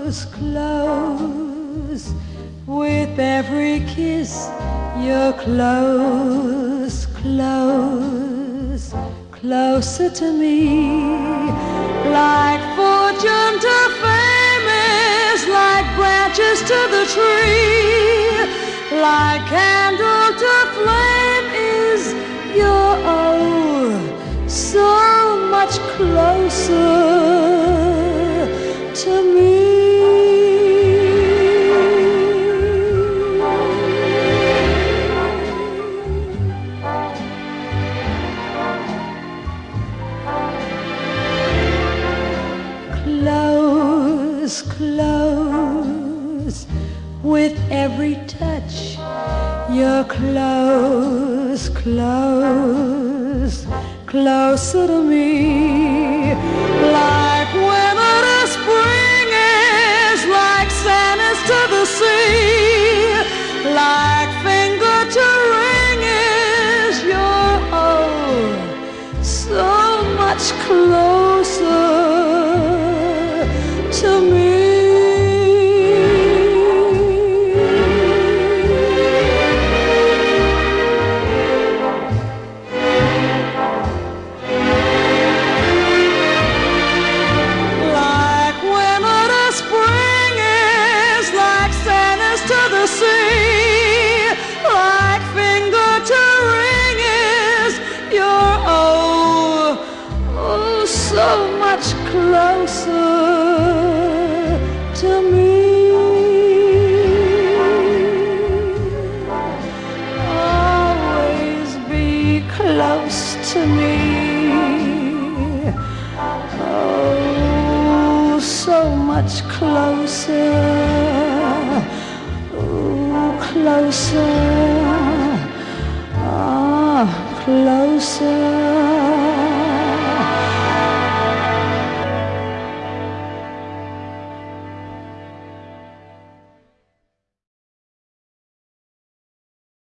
close. With every kiss, you're close, close, closer to me. Like fortune to fame is like branches to the tree. Like candle to flame is your so much closer to me. Close, close, with every touch, you're close, close, closer to me. Like winter to spring is like sand is to the sea. Like finger to ring is your so much closer to me. Like winter to spring is like sand is to the sea. Like finger to ring is your so much closer to me. Always be close to me. Oh, so much closer. Oh, closer. Ah, closer.